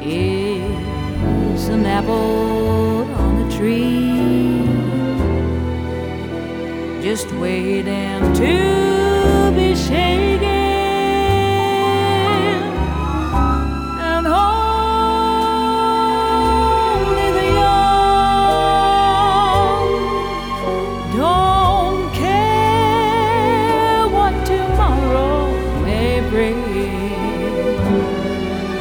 is an apple on the tree, just waiting to be shaken. And only the young don't care what tomorrow may bring.